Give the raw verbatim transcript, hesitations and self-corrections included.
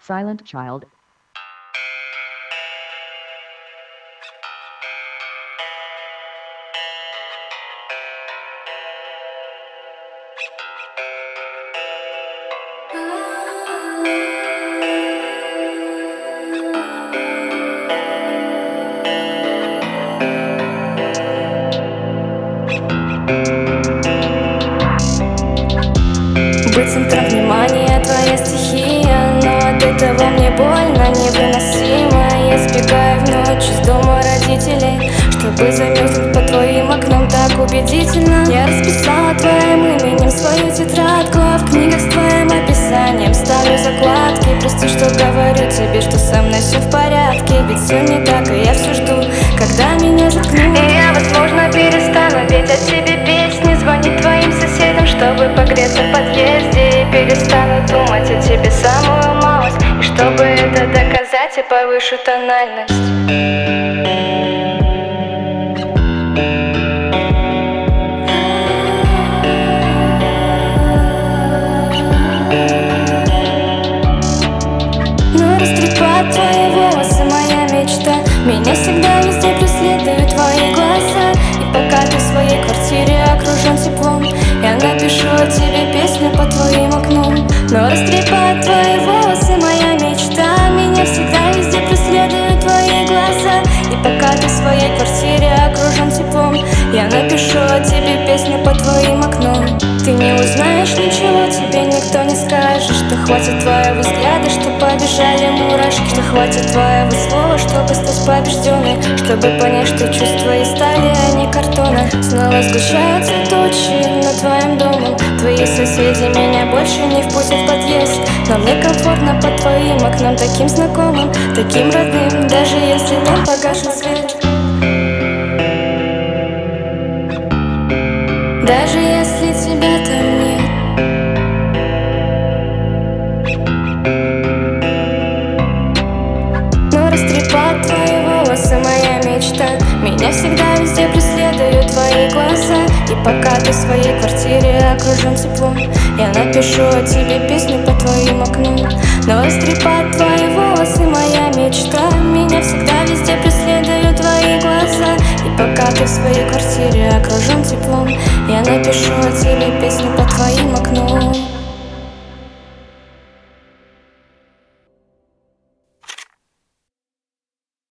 Silent Child. Быть центром внимания — твоя стихия, но от этого мне больно, невыносимо. Я сбегаю в ночь из дома родителей, чтобы замерзнуть под твоим окном так убедительно. Я расписала твоим именем свою тетрадку, а в книгах с твоим описанием ставлю закладки. Прости, что говорю тебе, что со мной все в порядке, ведь все не так, и я все жду, когда меня заткнут. И я, возможно, перестану петь о тебе песни, звонить твоим соседям, чтобы погреться в подъезде, и перестану думать о тебе самую малость. И чтобы это доказать, я повышу тональность. Растрепать твои волосы — моя мечта. Меня всегда везде преследуют твои глаза. И пока ты в своей квартире окружен теплом, я напишу о тебе песню под твоим окном. Но растрепать твои волосы — моя мечта. Меня всегда везде преследуют твои глаза. И пока ты в своей квартире окружен теплом, я напишу о тебе песню под твоим окном. Ты не узнаешь ничего, тебе никто не скажет, что хватит твоего взгляда, что побежали мурашки, что хватит твоего слова, чтобы стать побежденной, чтобы понять, что чувства из стали, а не картона. Снова сгущаются тучи над твоим домом. Твои соседи меня больше не впустят в подъезд, но мне комфортно под твоим окном, таким знакомым, таким родным, даже если там погашен свет. Даже если тебя там нет. Но растрепать твои волосы — моя мечта. Меня всегда везде преследуют твои глаза. И пока ты в своей квартире окружен теплом, я напишу о тебе песню под твоим окном. Но растрепать твои волосы — моя мечта. Меня всегда везде преследуют твои глаза. И пока ты в своей квартире окружен теплом, я напишу о тебе песню под твоим окном.